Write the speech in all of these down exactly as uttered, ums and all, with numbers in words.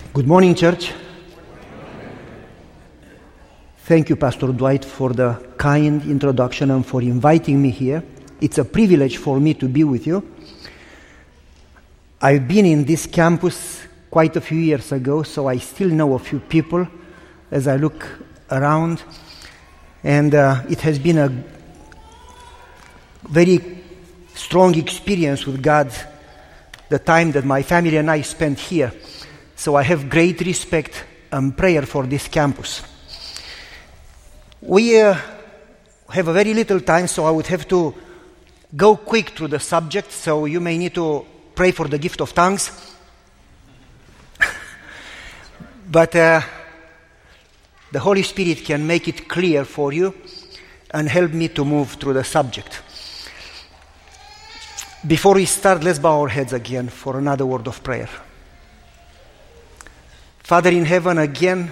Good morning, church. Thank you, Pastor Dwight, for the kind introduction and for inviting me here. It's a privilege for me to be with you. I've been in this campus quite a few years ago, so I still know a few people as I look around. And uh, it has been a very strong experience with God, the time that my family and I spent here. So I have great respect and prayer for this campus. We uh, have a very little time, so I would have to go quick through the subject, so you may need to pray for the gift of tongues. But uh, the Holy Spirit can make it clear for you and help me to move through the subject. Before we start, let's bow our heads again for another word of prayer. Father in heaven, again,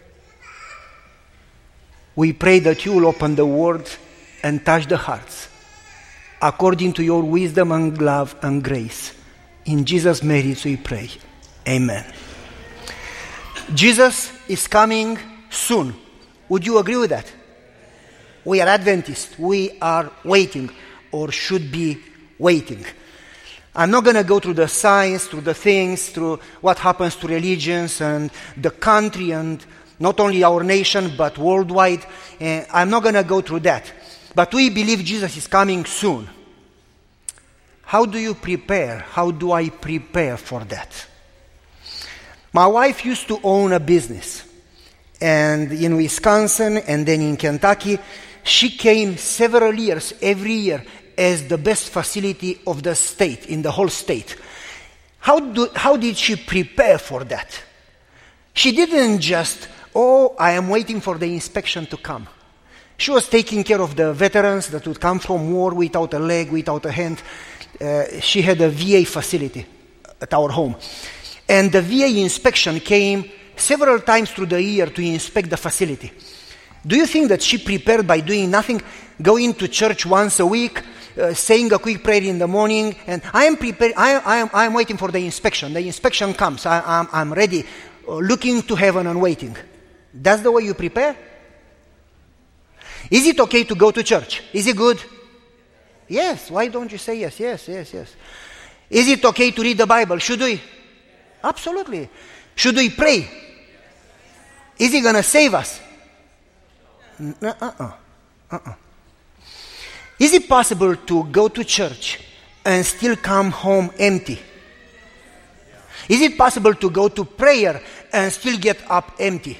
we pray that you will open the word and touch the hearts according to your wisdom and love and grace. In Jesus' merits we pray. Amen. Jesus is coming soon. Would you agree with that? We are Adventists. We are waiting, or should be waiting. I'm not going to go through the science, through the things, through what happens to religions and the country and not only our nation but worldwide. Uh, I'm not going to go through that. But we believe Jesus is coming soon. How do you prepare? How do I prepare for that? My wife used to own a business. And in Wisconsin and then in Kentucky, she came several years, every year, as the best facility of the state, in the whole state. How, do, how did she prepare for that? She didn't just, oh, I am waiting for the inspection to come. She was taking care of the veterans that would come from war without a leg, without a hand. Uh, she had a V A facility at our home. And the V A inspection came several times through the year to inspect the facility. Do you think that she prepared by doing nothing, going to church once a week, uh, saying a quick prayer in the morning, and I am prepared, I, I am I am waiting for the inspection. The inspection comes, I, I'm, I'm ready, uh, looking to heaven and waiting. That's the way you prepare? Is it okay to go to church? Is it good? Yes. Why don't you say yes, yes, yes, yes. Is it okay to read the Bible? Should we? Absolutely. Should we pray? Is it going to save us? Uh-uh. Uh-uh. Is it possible to go to church and still come home empty? Is it possible to go to prayer and still get up empty?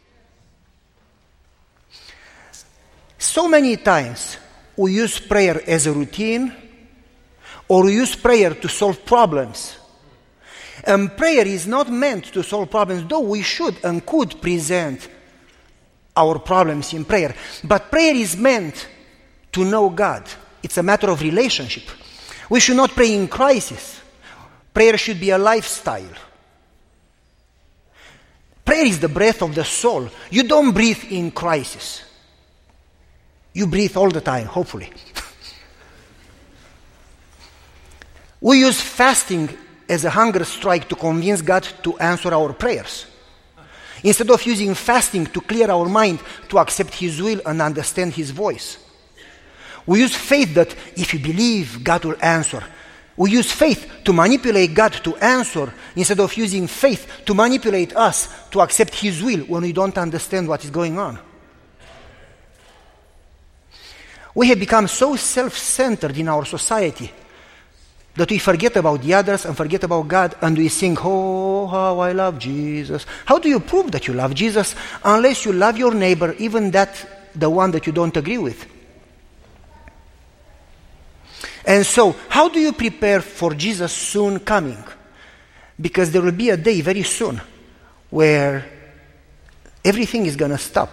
So many times we use prayer as a routine, or we use prayer to solve problems. And prayer is not meant to solve problems, though we should and could present our problems in prayer. But prayer is meant to know God. It's a matter of relationship. We should not pray in crisis. Prayer should be a lifestyle. Prayer is the breath of the soul. You don't breathe in crisis. You breathe all the time, hopefully. We use fasting as a hunger strike to convince God to answer our prayers, instead of using fasting to clear our mind, to accept His will and understand His voice. We use faith that if you believe, God will answer. We use faith to manipulate God to answer, instead of using faith to manipulate us to accept His will when we don't understand what is going on. We have become so self-centered in our society that we forget about the others and forget about God, and we sing, oh, how I love Jesus. How do you prove that you love Jesus unless you love your neighbor, even that the one that you don't agree with? And so, how do you prepare for Jesus soon coming? Because there will be a day very soon where everything is going to stop.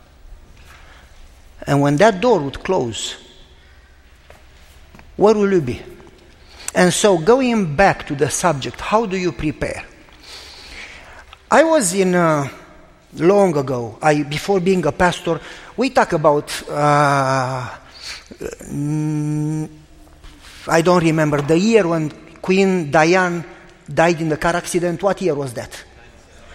And when that door would close, where will you be? And so, going back to the subject, how do you prepare? I was in, uh, long ago, I before being a pastor, we talk about, uh, mm, I don't remember, the year when Queen Diane died in the car accident. What year was that?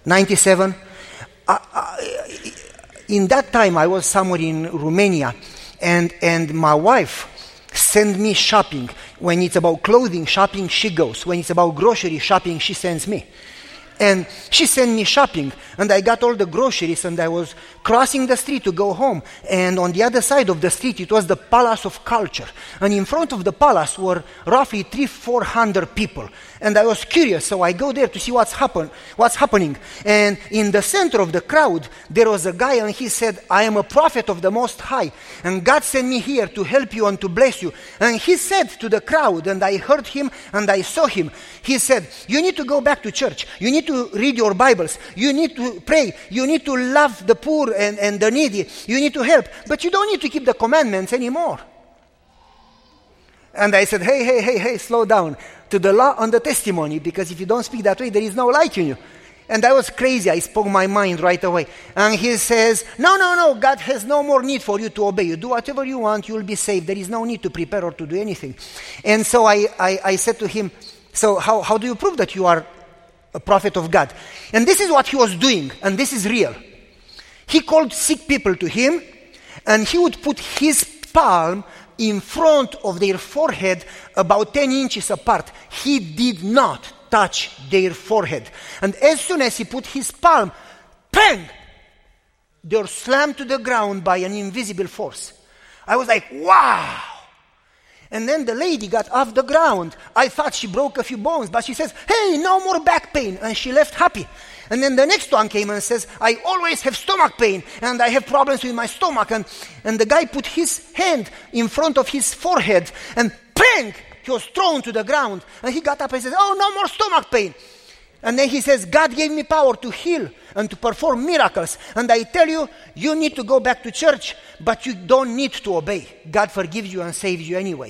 ninety-seven. Uh, uh, in that time, I was somewhere in Romania, and, and my wife sent me shopping. When it's about clothing shopping, she goes. When it's about grocery shopping, she sends me. And she sent me shopping, and I got all the groceries, and I was crossing the street to go home. And on the other side of the street, it was the Palace of Culture. And in front of the palace were roughly three, four hundred people. And I was curious, so I go there to see what's happen, what's happening. And in the center of the crowd, there was a guy, and he said, "I am a prophet of the Most High, and God sent me here to help you and to bless you." And he said to the crowd, and I heard him, and I saw him, he said, "You need to go back to church. You need to read your Bibles. You need to pray. You need to love the poor and, and the needy. You need to help. But you don't need to keep the commandments anymore." And I said, hey, hey, hey, hey, slow down. To the law and the testimony, because if you don't speak that way, there is no light in you. And I was crazy. I spoke my mind right away. And he says, no, no, no, God has no more need for you to obey. You do whatever you want, you will be saved. There is no need to prepare or to do anything. And so I, I, I said to him, so how, how do you prove that you are a prophet of God? And this is what he was doing, and this is real. He called sick people to him, and he would put his palm in front of their forehead about ten inches apart. He did not touch their forehead. And as soon as he put his palm, bang! They were slammed to the ground by an invisible force. I was like, wow! And then the lady got off the ground. I thought she broke a few bones, but she says, hey, no more back pain. And she left happy. And then the next one came and says, I always have stomach pain, and I have problems with my stomach. And, and the guy put his hand in front of his forehead, and bang! He was thrown to the ground. And he got up and said, oh, no more stomach pain. And then he says, God gave me power to heal and to perform miracles. And I tell you, you need to go back to church, but you don't need to obey. God forgives you and saves you anyway.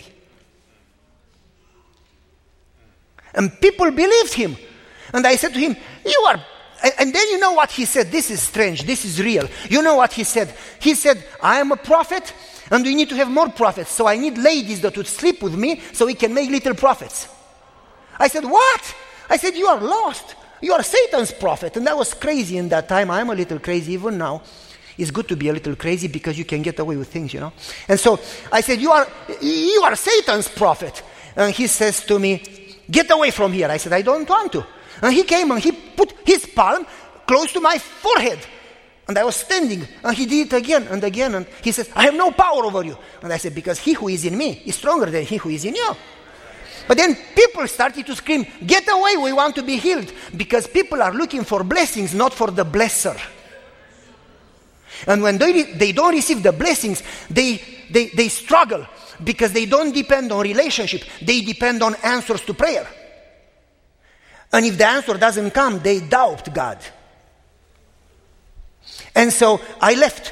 And people believed him. And I said to him, you are... And then you know what he said? This is strange. This is real. You know what he said? He said, I am a prophet, and we need to have more prophets. So I need ladies that would sleep with me so we can make little prophets. I said, what? I said, you are lost. You are Satan's prophet. And that was crazy in that time. I am a little crazy even now. It's good to be a little crazy because you can get away with things, you know. And so I said, you are, you are Satan's prophet. And he says to me, get away from here. I said, I don't want to. And he came and he put his palm close to my forehead. And I was standing, and he did it again and again. And he says, I have no power over you. And I said, because he who is in me is stronger than he who is in you. But then people started to scream, get away, we want to be healed. Because people are looking for blessings, not for the blesser. And when they, they don't receive the blessings, they, they, they struggle. Because they don't depend on relationship. They depend on answers to prayer. And if the answer doesn't come, they doubt God. And so I left.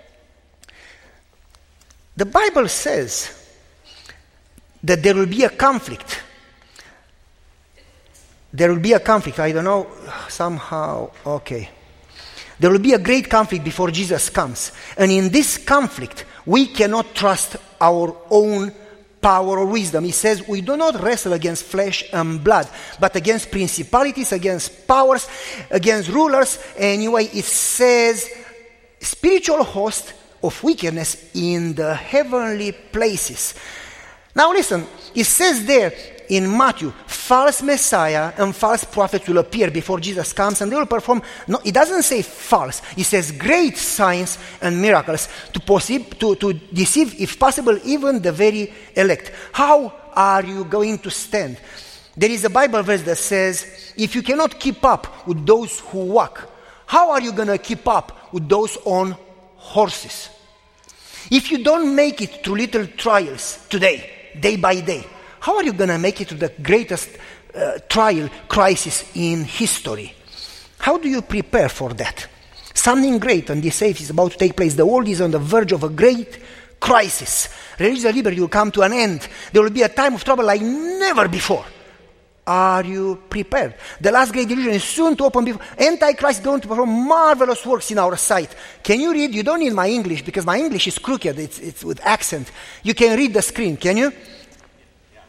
The Bible says that there will be a conflict. There will be a conflict. I don't know, somehow, okay. There will be a great conflict before Jesus comes. And in this conflict, we cannot trust our own power or wisdom. He says we do not wrestle against flesh and blood, but against principalities, against powers, against rulers. Anyway, it says spiritual host of wickedness in the heavenly places. Now listen, it says there in Matthew, false Messiah and false prophets will appear before Jesus comes, and they will perform, no, it doesn't say false, it says great signs and miracles to, possi- to, to deceive, if possible, even the very elect. How are you going to stand? There is a Bible verse that says, if you cannot keep up with those who walk, how are you going to keep up with those on horses? If you don't make it through little trials today, day by day, how are you going to make it to the greatest uh, trial, crisis in history? How do you prepare for that? Something great and safe is about to take place. The world is on the verge of a great crisis. Religious liberty will come to an end. There will be a time of trouble like never before. Are you prepared? The last great delusion is soon to open before. Antichrist is going to perform marvelous works in our sight. Can you read? You don't need my English because my English is crooked. It's, it's with accent. You can read the screen, can you?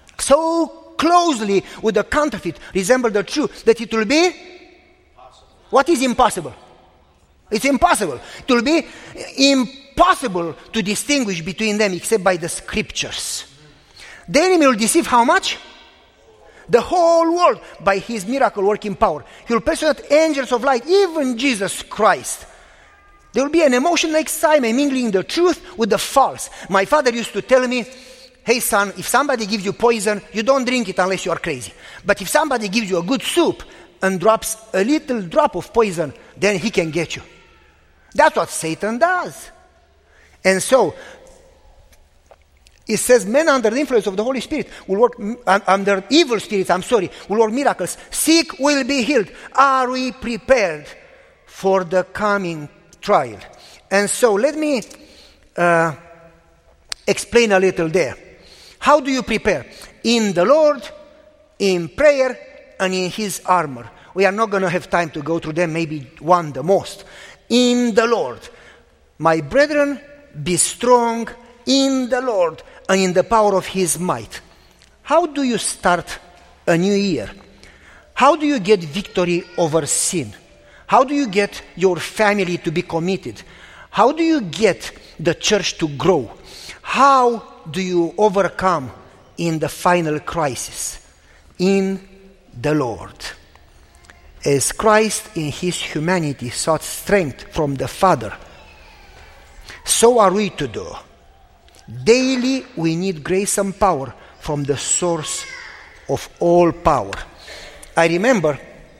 So closely with the counterfeit resemble the true that it will be What is impossible? It's impossible. It will be impossible to distinguish between them except by the scriptures. The enemy will deceive how much? The whole world by his miracle working power. He will personate angels of light, even Jesus Christ. There will be an emotional excitement mingling the truth with the false. My father used to tell me, hey son, if somebody gives you poison, you don't drink it unless you are crazy. But if somebody gives you a good soup and drops a little drop of poison, then he can get you. That's what Satan does. And so, it says men under the influence of the Holy Spirit will work, uh, under evil spirits, I'm sorry, will work miracles. Sick will be healed. Are we prepared for the coming trial? And so let me uh, explain a little there. How do you prepare? In the Lord, in prayer, and in His armor. We are not going to have time to go through them, maybe one the most. In the Lord. My brethren, be strong in the Lord and in the power of His might. How do you start a new year? How do you get victory over sin? How do you get your family to be committed? How do you get the church to grow? How do you overcome in the final crisis? In the Lord. As Christ in His humanity sought strength from the Father, so are we to do. Daily we need grace and power from the source of all power. I remember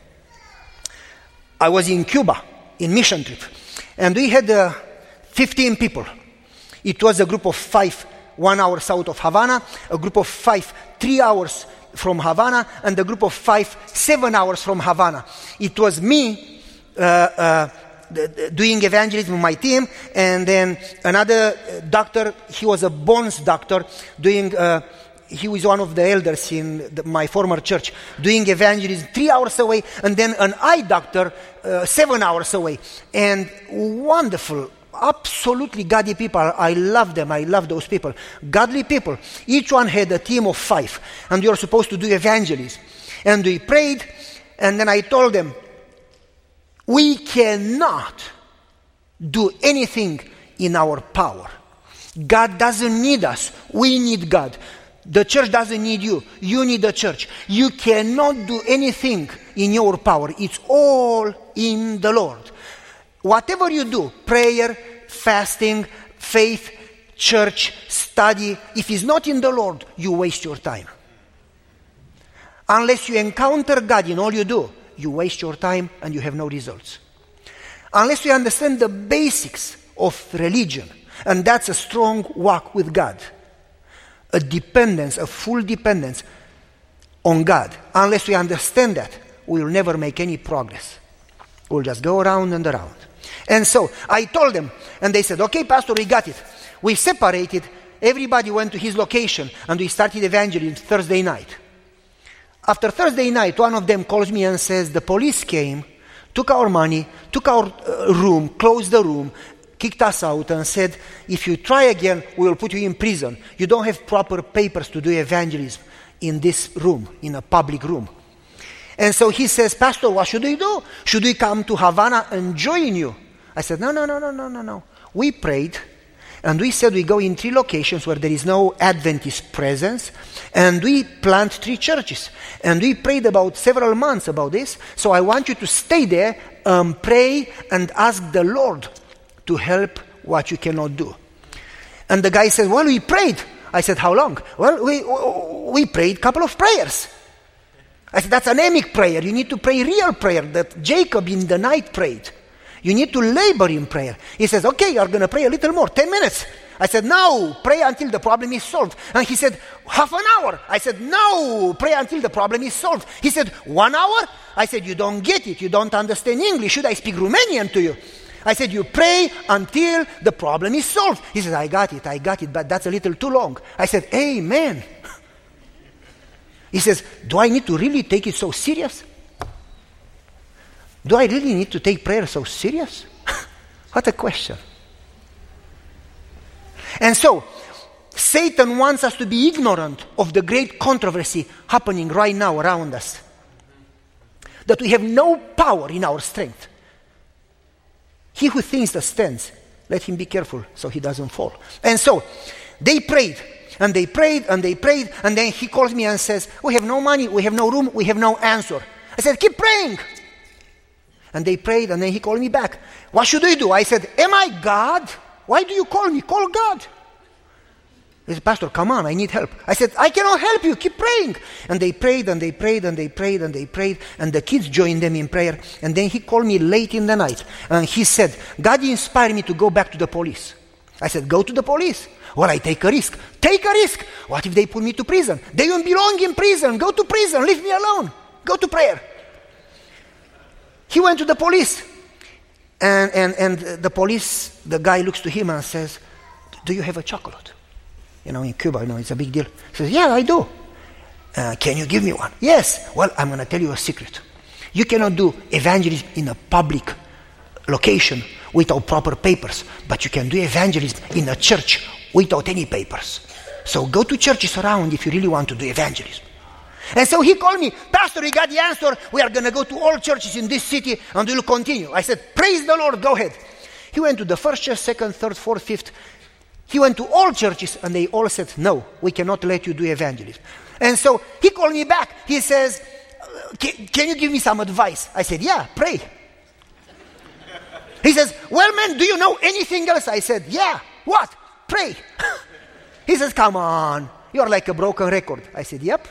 I was in Cuba in mission trip, and we had uh, fifteen people. It was a group of five, one hour south of Havana, a group of five, three hours from Havana, and a group of five, seven hours from Havana. It was me uh, uh, doing evangelism with my team, and then another doctor, he was a bones doctor, doing, uh, he was one of the elders in the, my former church, doing evangelism three hours away, and then an eye doctor uh, seven hours away. And wonderful, absolutely godly people. I love them. I love those people. Godly people. Each one had a team of five, and we were supposed to do evangelism. And we prayed, and then I told them, we cannot do anything in our power. God doesn't need us. We need God. The church doesn't need you. You need the church. You cannot do anything in your power. It's all in the Lord. Whatever you do, prayer, fasting, faith, church, study, if it's not in the Lord, you waste your time. Unless you encounter God in all you do, you waste your time and you have no results. Unless you understand the basics of religion, and that's a strong walk with God, a dependence, a full dependence on God. Unless we understand that, we will never make any progress. We'll just go around and around. And so I told them, and they said, okay, Pastor, we got it. We separated, everybody went to his location, and we started evangelism Thursday night. After Thursday night, one of them calls me and says, the police came, took our money, took our uh, room, closed the room, kicked us out, and said, if you try again, we will put you in prison. You don't have proper papers to do evangelism in this room, in a public room. And so he says, Pastor, what should we do? Should we come to Havana and join you? I said, no, no, no, no, no, no, no. We prayed, and we said we go in three locations where there is no Adventist presence, and we plant three churches. And we prayed about several months about this, so I want you to stay there, um, pray, and ask the Lord to help what you cannot do. And the guy said, well, we prayed. I said, how long? Well, we, we prayed a couple of prayers. I said, that's anemic prayer. You need to pray real prayer that Jacob in the night prayed. You need to labor in prayer. He says, okay, you're going to pray a little more, ten minutes. I said, no, pray until the problem is solved. And he said, half an hour. I said, no, pray until the problem is solved. He said, one hour? I said, you don't get it. You don't understand English. Should I speak Romanian to you? I said, you pray until the problem is solved. He said, I got it, I got it, but that's a little too long. I said, amen. He says, do I need to really take it so serious? Do I really need to take prayer so serious? What a question. And so, Satan wants us to be ignorant of the great controversy happening right now around us. that we have no power in our strength. He who thinks that stands, let him be careful so he doesn't fall. And so they prayed, and they prayed, and they prayed, and then he calls me and says, we have no money, we have no room, we have no answer. I said, keep praying. And they prayed, and then he called me back. What should we do? I said, am I God? Why do you call me? Call God. He said, Pastor, come on, I need help. I said, I cannot help you, keep praying. And they prayed, and they prayed, and they prayed, and they prayed, and the kids joined them in prayer. And then he called me late in the night, and he said, God inspired me to go back to the police. I said, go to the police. Well, I take a risk. Take a risk. What if they put me to prison? They don't belong in prison. Go to prison, leave me alone. Go to prayer. He went to the police, and, and, and the police, the guy looks to him and says, do you have a chocolate? You know, in Cuba, you know, it's a big deal. He says, yeah, I do. Uh, can you give me one? Yes. Well, I'm going to tell you a secret. You cannot do evangelism in a public location without proper papers, but you can do evangelism in a church without any papers. So go to churches around if you really want to do evangelism. And so he called me, Pastor, we got the answer. We are going to go to all churches in this city and we will continue. I said, praise the Lord, go ahead. He went to the first church, second, third, fourth, fifth. He went to all churches and they all said, no, we cannot let you do evangelism. And so he called me back. He says, can, can you give me some advice? I said, yeah, pray. He says, well, man, do you know anything else? I said, yeah. What? Pray. He says, come on, you're like a broken record. I said, yep.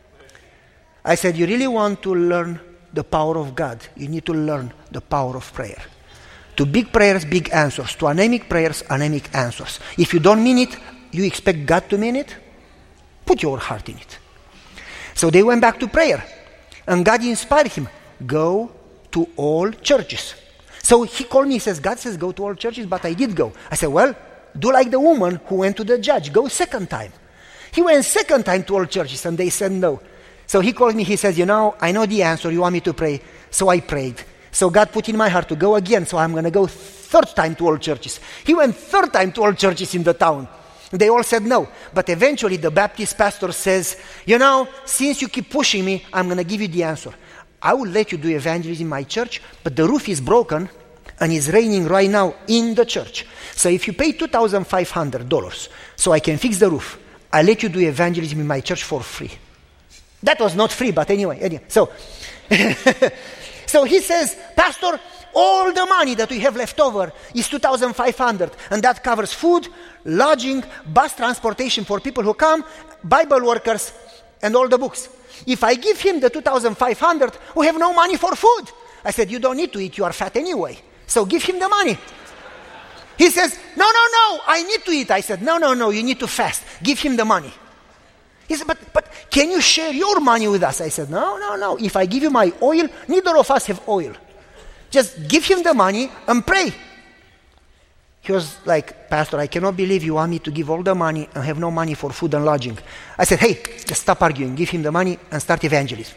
I said, you really want to learn the power of God, you need to learn the power of prayer. To big prayers, big answers. To anemic prayers, anemic answers. If you don't mean it, you expect God to mean it? Put your heart in it. So they went back to prayer. And God inspired him. Go to all churches. So he called me, he says, God says go to all churches, but I did go. I said, well, do like the woman who went to the judge. Go second time. He went second time to all churches and they said no. So he called me, he says, you know, I know the answer, you want me to pray. So I prayed. So God put in my heart to go again, so I'm going to go third time to all churches. He went third time to all churches in the town. They all said no. But eventually the Baptist pastor says, you know, since you keep pushing me, I'm going to give you the answer. I will let you do evangelism in my church, but the roof is broken and it's raining right now in the church. So if you pay two thousand five hundred dollars so I can fix the roof, I'll let you do evangelism in my church for free. That was not free, but anyway. anyway. So, so he says, Pastor, all the money that we have left over is two thousand five hundred dollars, and that covers food, lodging, bus transportation for people who come, Bible workers, and all the books. If I give him the two thousand five hundred dollars, we have no money for food. I said, you don't need to eat, you are fat anyway. So give him the money. He says, no, no, no, I need to eat. I said, no, no, no, you need to fast. Give him the money. He said, but, but can you share your money with us? I said, no, no, no. If I give you my oil, neither of us have oil. Just give him the money and pray. He was like, Pastor, I cannot believe you want me to give all the money and have no money for food and lodging. I said, hey, just stop arguing. Give him the money and start evangelism.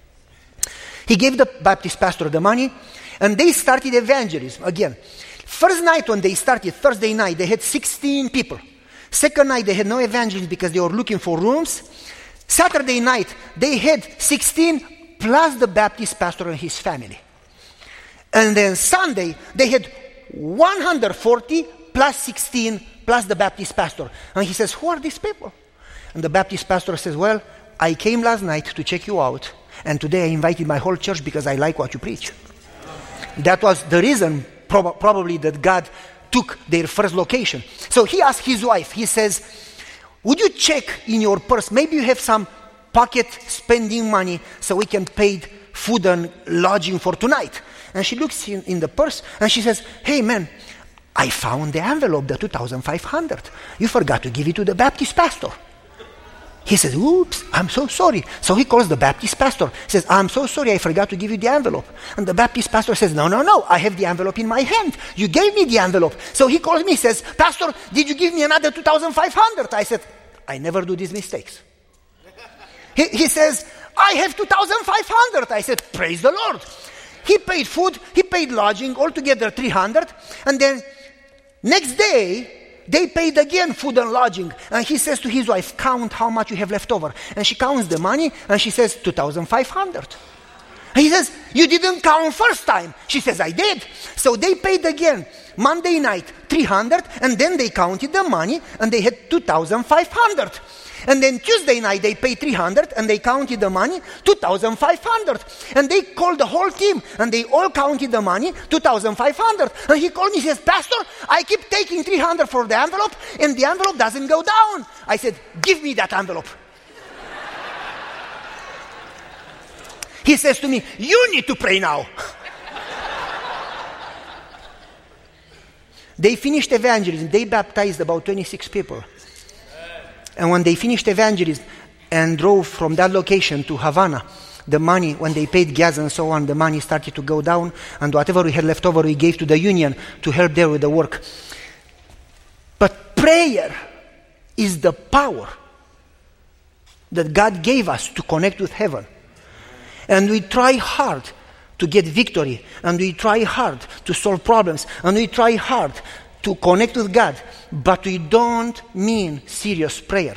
He gave the Baptist pastor the money and they started evangelism again. First night when they started, Thursday night, they had sixteen people. Second night, they had no evangelism because they were looking for rooms. Saturday night, they had sixteen plus the Baptist pastor and his family. And then Sunday, they had one hundred forty plus sixteen plus the Baptist pastor. And he says, who are these people? And the Baptist pastor says, well, I came last night to check you out. And today I invited my whole church because I like what you preach. That was the reason prob- probably that God took their first location. So he asked his wife, he says, would you check in your purse? Maybe you have some pocket spending money so we can pay food and lodging for tonight. And she looks in, in the purse and she says, hey man, I found the envelope, the two thousand five hundred. You forgot to give it to the Baptist pastor. He says, oops, I'm so sorry. So he calls the Baptist pastor. He says, I'm so sorry, I forgot to give you the envelope. And the Baptist pastor says, no, no, no, I have the envelope in my hand. You gave me the envelope. So he calls me, says, Pastor, did you give me another two thousand five hundred? I said, I never do these mistakes. he, he says, I have two thousand five hundred. I said, praise the Lord. He paid food, he paid lodging, altogether three hundred. And then next day, they paid again food and lodging. And he says to his wife, count how much you have left over. And she counts the money and she says, two thousand five hundred. He says, you didn't count first time. She says, I did. So they paid again. Monday night, three hundred, and then they counted the money, and they had two thousand five hundred. And then Tuesday night, they paid three hundred, and they counted the money, two thousand five hundred. And they called the whole team, and they all counted the money, two thousand five hundred. And he called me, he says, Pastor, I keep taking three hundred for the envelope, and the envelope doesn't go down. I said, give me that envelope. He says to me, you need to pray now. They finished evangelism. They baptized about twenty-six people. And when they finished evangelism and drove from that location to Havana, the money, when they paid gas and so on, the money started to go down, and whatever we had left over, we gave to the union to help there with the work. But prayer is the power that God gave us to connect with heaven. And we try hard to get victory, and we try hard to solve problems, and we try hard to connect with God, but we don't mean serious prayer.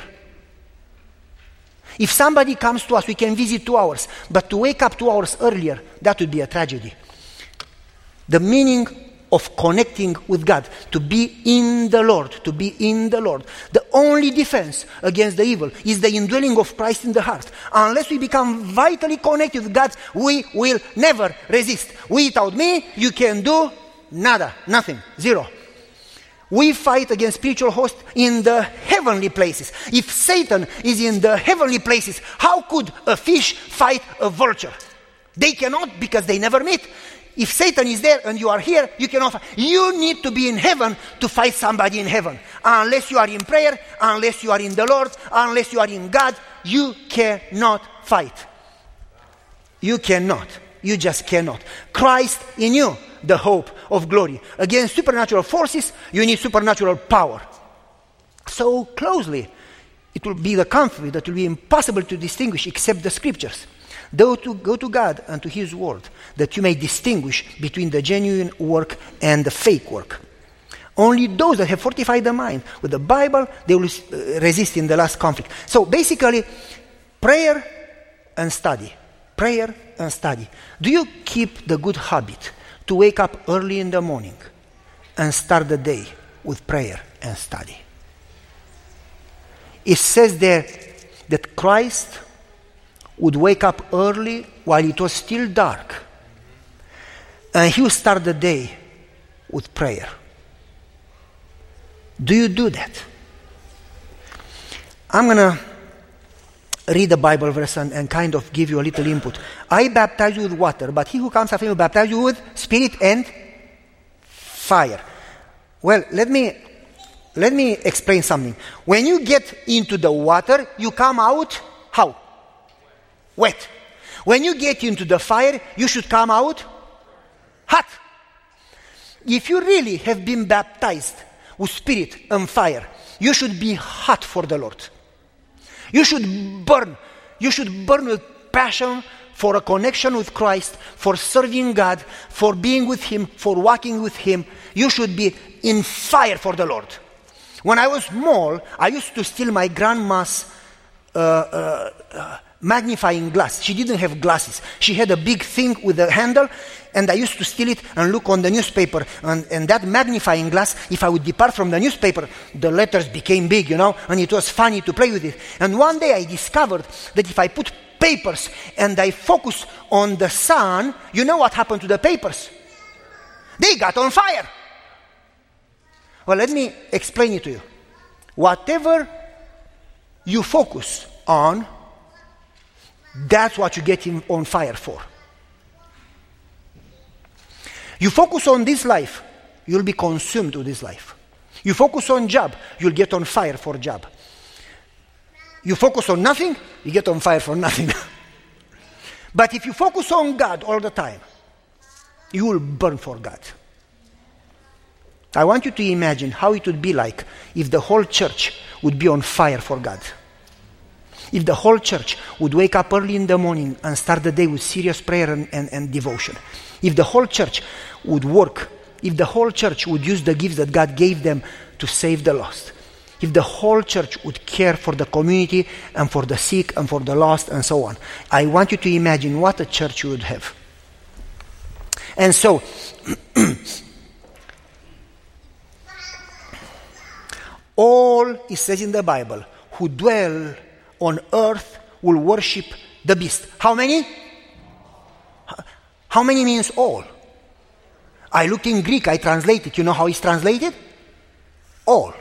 If somebody comes to us, we can visit two hours, but to wake up two hours earlier, that would be a tragedy. The meaning of connecting with God, to be in the Lord, to be in the Lord. The only defense against the evil is the indwelling of Christ in the heart. Unless we become vitally connected with God, we will never resist. Without me, you can do nada, nothing, zero. We fight against spiritual hosts in the heavenly places. If Satan is in the heavenly places, how could a fish fight a vulture? They cannot, because they never meet. If Satan is there and you are here, you cannot fight. You need to be in heaven to fight somebody in heaven. Unless you are in prayer, unless you are in the Lord, unless you are in God, you cannot fight. You cannot. You just cannot. Christ in you, the hope of glory. Against supernatural forces, you need supernatural power. So closely, it will be the conflict that will be impossible to distinguish except the scriptures. Go to, go to God and to His Word, that you may distinguish between the genuine work and the fake work. Only those that have fortified the mind with the Bible, they will resist in the last conflict. So basically, prayer and study. Prayer and study. Do you keep the good habit to wake up early in the morning and start the day with prayer and study? It says there that Christ would wake up early while it was still dark, and he would start the day with prayer. Do you do that? I'm going to read the Bible verse and, and kind of give you a little input. I baptize you with water, but he who comes after me will baptize you with spirit and fire. Well, let me let me explain something. When you get into the water, you come out how? Wet. When you get into the fire, you should come out hot. If you really have been baptized with spirit and fire, you should be hot for the Lord. You should burn. You should burn with passion for a connection with Christ, for serving God, for being with Him, for walking with Him. You should be in fire for the Lord. When I was small, I used to steal my grandma's uh, uh, uh, magnifying glass. She didn't have glasses. She had a big thing with a handle, and I used to steal it and look on the newspaper. And, and that magnifying glass, if I would depart from the newspaper, the letters became big, you know, and it was funny to play with it. And one day I discovered that if I put papers and I focus on the sun, you know what happened to the papers? They got on fire. Well, let me explain it to you. Whatever you focus on, that's what you get in, on fire for. You focus on this life, you'll be consumed with this life. You focus on job, you'll get on fire for job. You focus on nothing, you get on fire for nothing. But if you focus on God all the time, you will burn for God. I want you to imagine how it would be like if the whole church would be on fire for God. If the whole church would wake up early in the morning and start the day with serious prayer and, and, and devotion. If the whole church would work, if the whole church would use the gifts that God gave them to save the lost. if the whole church would care for the community and for the sick and for the lost and so on. I want you to imagine what a church you would have. And so, all, it says in the Bible, who dwell on earth will worship the beast. How many? How many means all? I looked in Greek, I translated. You know how it's translated? All.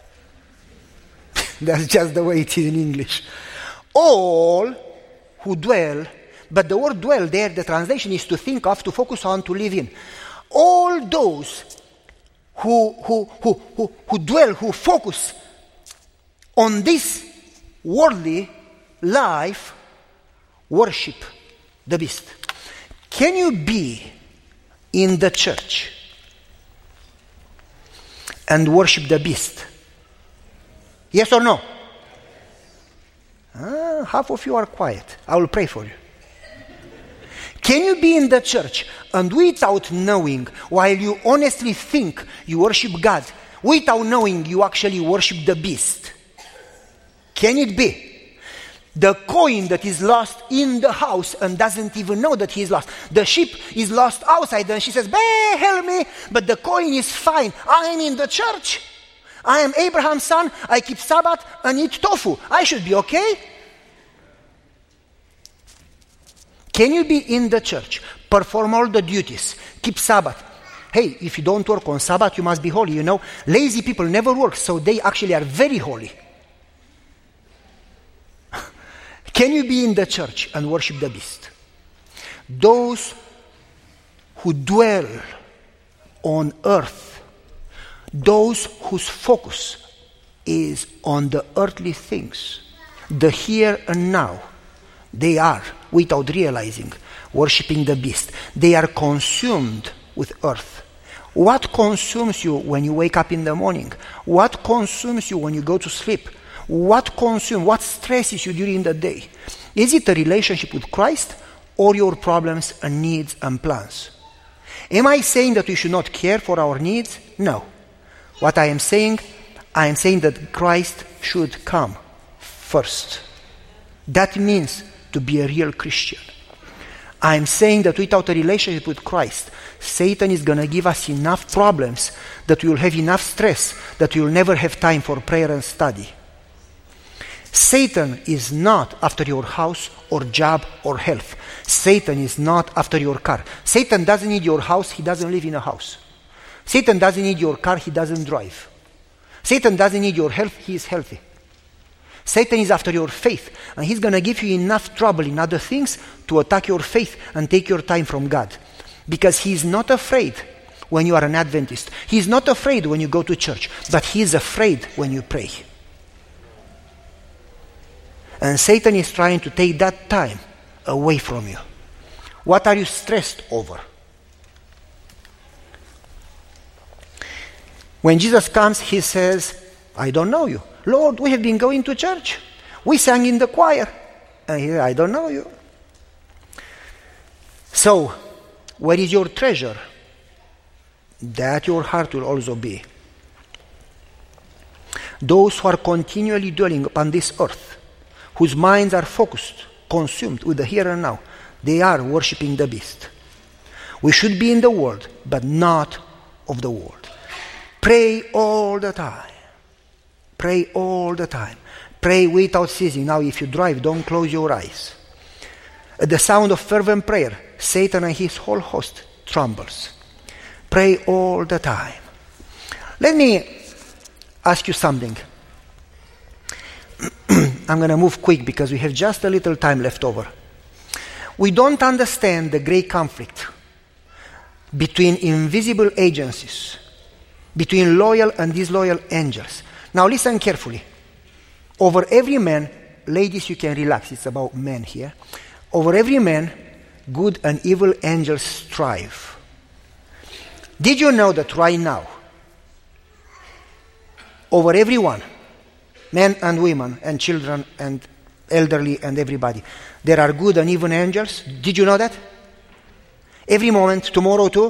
That's just the way it is in English. All who dwell, but the word dwell there, the translation is to think of, to focus on, to live in. All those who, who, who, who, who dwell, who focus on this worldly life, worship the beast. Can you be in the church and worship the beast? Yes or no? Ah, half of you are quiet. I will pray for you. Can you be in the church and without knowing, while you honestly think you worship God, without knowing you actually worship the beast? Can it be? The coin that is lost in the house and doesn't even know that he is lost. The sheep is lost outside and she says, "Bah, help me," but the coin is fine. I am in the church. I am Abraham's son. I keep Sabbath and eat tofu. I should be okay. Can you be in the church, perform all the duties, keep Sabbath? Hey, if you don't work on Sabbath, you must be holy. You know, lazy people never work, so they actually are very holy. Can you be in the church and worship the beast? Those who dwell on earth, those whose focus is on the earthly things, the here and now, they are, without realizing, worshiping the beast. They are consumed with earth. What consumes you when you wake up in the morning? What consumes you when you go to sleep? What consumes, what stresses you during the day? Is it a relationship with Christ or your problems and needs and plans? Am I saying that we should not care for our needs? No. What I am saying, I am saying that Christ should come first. That means to be a real Christian. I am saying that without a relationship with Christ, Satan is going to give us enough problems that we will have enough stress that we will never have time for prayer and study. Satan is not after your house or job or health. Satan is not after your car. Satan doesn't need your house, he doesn't live in a house. Satan doesn't need your car, he doesn't drive. Satan doesn't need your health, he is healthy. Satan is after your faith, and he's going to give you enough trouble in other things to attack your faith and take your time from God. Because he is not afraid when you are an Adventist. He is not afraid when you go to church, but he is afraid when you pray. And Satan is trying to take that time away from you. What are you stressed over? When Jesus comes, he says, "I don't know you. Lord, we have been going to church. We sang in the choir." And he said, "I don't know you." So, where is your treasure? That your heart will also be. Those who are continually dwelling upon this earth, whose minds are focused, consumed with the here and now, they are worshipping the beast. We should be in the world, but not of the world. Pray all the time. Pray all the time. Pray without ceasing. Now, if you drive, don't close your eyes. At the sound of fervent prayer, Satan and his whole host trembles. Pray all the time. Let me ask you something. I'm going to move quick because we have just a little time left over. We don't understand the great conflict between invisible agencies, between loyal and disloyal angels. Now listen carefully. Over every man, ladies, you can relax, it's about men here. Over every man, good and evil angels strive. Did you know that right now, over everyone, men and women and children and elderly and everybody, there are good and evil angels? Did you know that? Every moment, tomorrow too,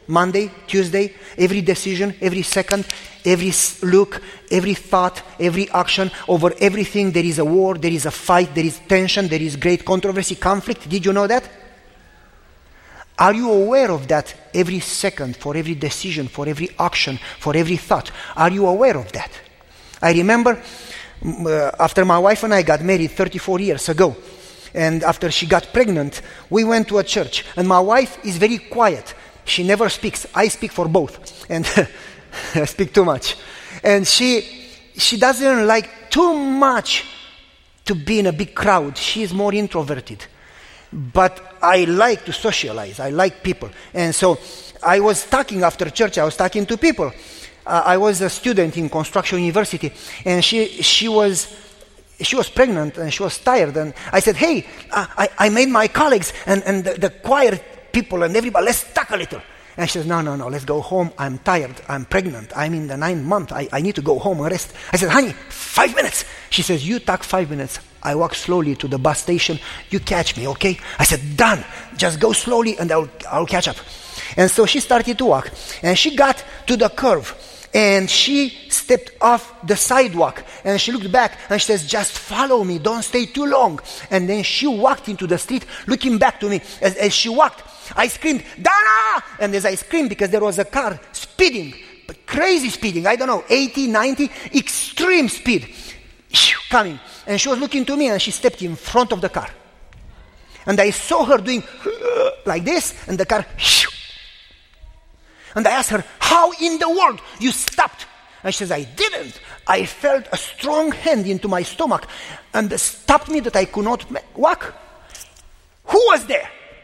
Monday, Tuesday, every decision, every second, every look, every thought, every action, over everything there is a war, there is a fight, there is tension, there is great controversy, conflict. Did you know that? Are you aware of that every second, for every decision, for every action, for every thought? Are you aware of that? I remember uh, after my wife and I got married thirty-four years ago, and after she got pregnant, we went to a church, and my wife is very quiet. She never speaks. I speak for both, and I speak too much. And she she doesn't like too much to be in a big crowd. She is more introverted. But I like to socialize. I like people. And so I was talking after church. I was talking to people. Uh, I was a student in Construction University, and she she was she was pregnant and she was tired. And I said, "Hey, I, I made my colleagues and, and the, the choir people and everybody, let's talk a little." And she says, no, no, no, let's go home. I'm tired. I'm pregnant. I'm in the ninth month. I, I need to go home and rest. I said, honey, five minutes. She says, you talk five minutes. I walk slowly to the bus station. You catch me, okay? I said, done. Just go slowly and I'll, I'll catch up. And so she started to walk. And she got to the curve. And she stepped off the sidewalk. And she looked back and she says, just follow me. Don't stay too long. And then she walked into the street looking back to me. As, as she walked, I screamed, Dana! And as I screamed, because there was a car speeding, but crazy speeding, I don't know, eighty, ninety, extreme speed, coming. And she was looking to me and she stepped in front of the car. And I saw her doing like this, and the car, and I asked her, how in the world you stopped? And she says, I didn't. I felt a strong hand into my stomach and stopped me that I could not walk. Who was there?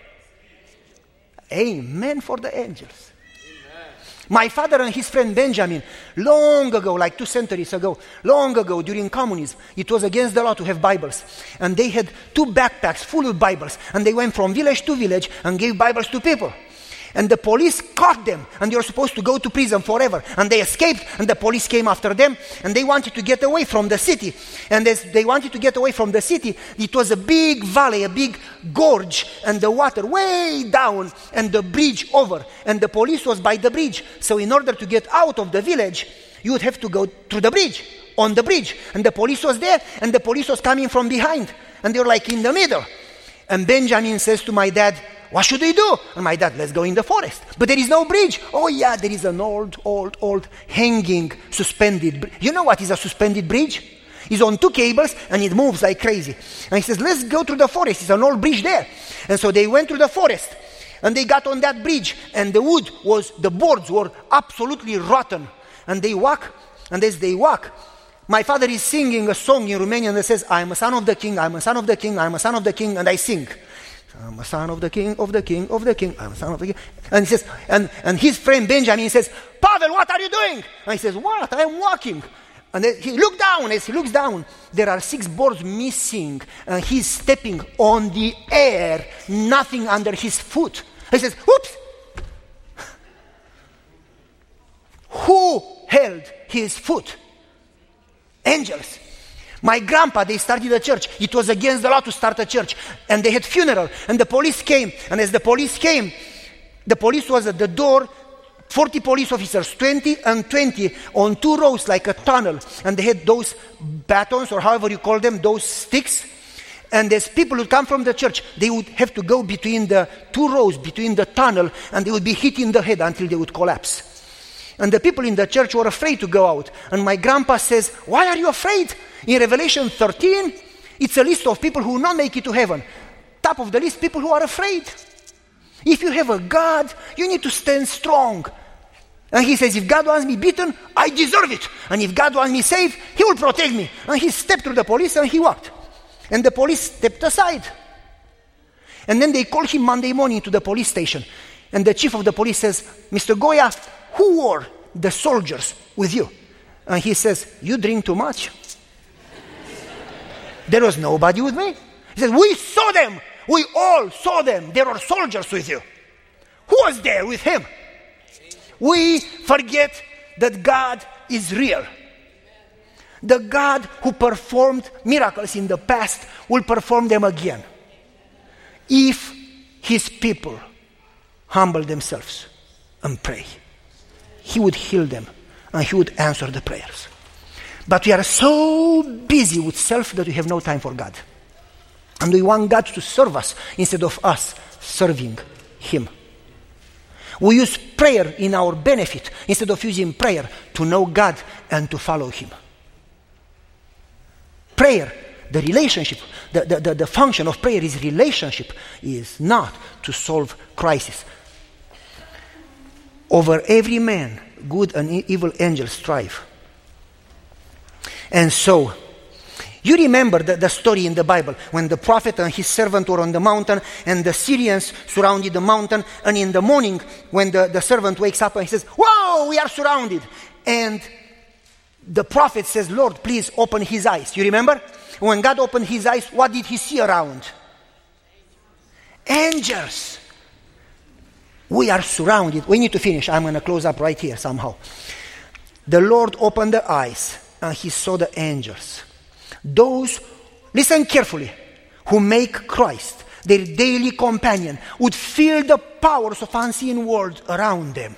Amen for the angels. Amen. My father and his friend Benjamin, long ago, like two centuries ago, long ago during communism, it was against the law to have Bibles. And they had two backpacks full of Bibles. And they went from village to village and gave Bibles to people. And the police caught them, and they were supposed to go to prison forever. And they escaped, and the police came after them, and they wanted to get away from the city. And as they wanted to get away from the city, it was a big valley, a big gorge, and the water way down, and the bridge over. And the police was by the bridge. So in order to get out of the village, you would have to go through the bridge, on the bridge. And the police was there, and the police was coming from behind. And they were like in the middle. And Benjamin says to my dad, what should we do? And my dad, let's go in the forest. But there is no bridge. Oh yeah, there is an old, old, old hanging, suspended bridge. You know what is a suspended bridge? It's on two cables and it moves like crazy. And he says, let's go through the forest. It's an old bridge there. And so they went through the forest and they got on that bridge, and the wood was, the boards were absolutely rotten. And they walk, and as they walk, my father is singing a song in Romanian that says, I'm a son of the king, I'm a son of the king, I'm a son of the king, and I sing. I'm a son of the king, of the king, of the king. I'm a son of the king. And he says, and, and his friend Benjamin says, Pavel, what are you doing? And he says, what? I'm walking. And then he looked down. As he looks down, there are six boards missing. And he's stepping on the air, nothing under his foot. He says, whoops. Who held his foot? Angels. My grandpa, they started a church. It was against the law to start a church. And they had funeral. And the police came. And as the police came, the police was at the door, forty police officers, twenty and twenty, on two rows like a tunnel. And they had those batons, or however you call them, those sticks. And as people would come from the church, they would have to go between the two rows, between the tunnel, and they would be hit in the head until they would collapse. And the people in the church were afraid to go out. And my grandpa says, why are you afraid? In Revelation thirteen, it's a list of people who will not make it to heaven. Top of the list, people who are afraid. If you have a God, you need to stand strong. And he says, if God wants me beaten, I deserve it. And if God wants me saved, he will protect me. And he stepped through the police and he walked. And the police stepped aside. And then they called him Monday morning to the police station. And the chief of the police says, Mister Goya, who were the soldiers with you? And he says, you drink too much. There was nobody with me. He says, we saw them. We all saw them. There were soldiers with you. Who was there with him? We forget that God is real. The God who performed miracles in the past will perform them again. If his people humble themselves and pray. He would heal them and He would answer the prayers. But we are so busy with self that we have no time for God. And we want God to serve us instead of us serving Him. We use prayer in our benefit instead of using prayer to know God and to follow Him. Prayer, the relationship, the, the, the, the function of prayer is relationship, is not to solve crisis. Over every man, good and evil angels strive. And so, you remember the, the story in the Bible when the prophet and his servant were on the mountain and the Syrians surrounded the mountain, and in the morning when the, the servant wakes up and he says, "Whoa, we are surrounded." And the prophet says, "Lord, please open his eyes." You remember? When God opened his eyes, what did he see around? Angels. We are surrounded. We need to finish. I'm going to close up right here somehow. The Lord opened the eyes and he saw the angels. Those, listen carefully, who make Christ their daily companion would feel the powers of unseen world around them.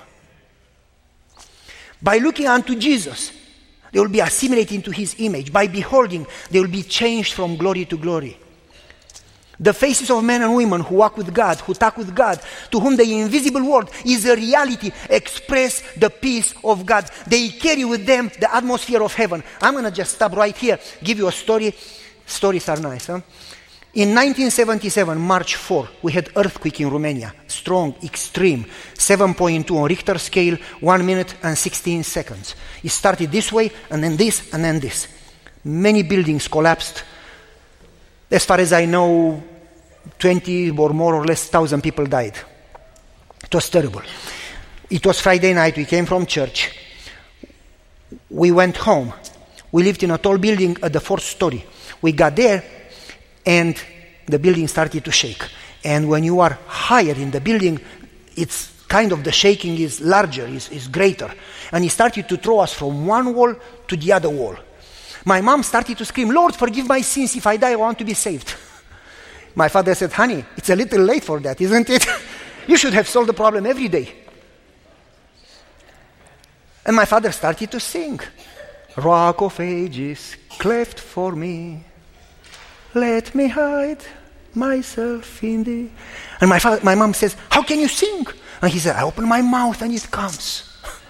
By looking unto Jesus, they will be assimilated into His image. By beholding, they will be changed from glory to glory. The faces of men and women who walk with God, who talk with God, to whom the invisible world is a reality, express the peace of God. They carry with them the atmosphere of heaven. I'm going to just stop right here, give you a story. Stories are nice, huh? In nineteen seventy-seven, March fourth, we had earthquake in Romania. Strong, extreme, seven point two on Richter scale, one minute and sixteen seconds. It started this way, and then this, and then this. Many buildings collapsed. As far as I know, twenty or more or less thousand people died. It was terrible. It was Friday night. We came from church. We went home. We lived in a tall building at the fourth story. We got there, and the building started to shake. And when you are higher in the building, it's kind of the shaking is larger, is, is greater. And it started to throw us from one wall to the other wall. My mom started to scream, "Lord, forgive my sins. If I die, I want to be saved." My father said, "Honey, it's a little late for that, isn't it? You should have solved the problem every day." And my father started to sing, "Rock of ages, cleft for me, let me hide myself in thee." And my father, my mom says, "How can you sing?" And he said, "I open my mouth and it comes."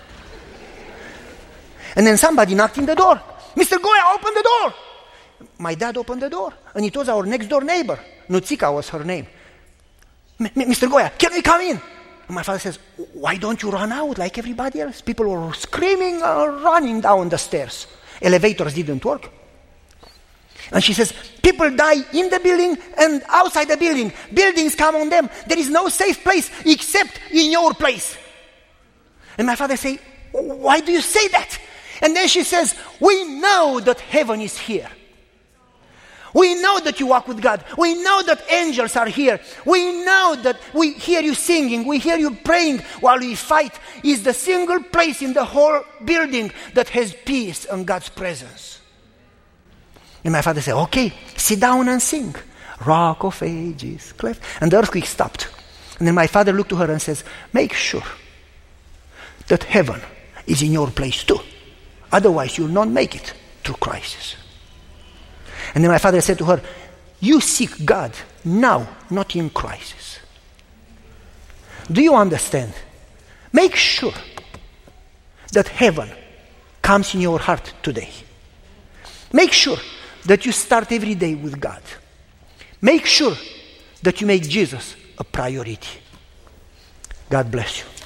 And then somebody knocked in the door. "Mister Goya, open the door." My dad opened the door, and it was our next door neighbor. Nutsika was her name. "Mister Goya, can we come in?" And my father says, "Why don't you run out like everybody else?" People were screaming and running down the stairs. Elevators didn't work. And she says, "People die in the building and outside the building. Buildings come on them. There is no safe place except in your place." And my father says, "Why do you say that?" And then she says, "We know that heaven is here. We know that you walk with God. We know that angels are here. We know that we hear you singing. We hear you praying while we fight. Is the single place in the whole building that has peace and God's presence." And my father said, "Okay, sit down and sing. Rock of ages, cleft." And the earthquake stopped. And then my father looked to her and says, "Make sure that heaven is in your place too. Otherwise, you will not make it through crisis." And then my father said to her, "You seek God now, not in crisis." Do you understand? Make sure that heaven comes in your heart today. Make sure that you start every day with God. Make sure that you make Jesus a priority. God bless you.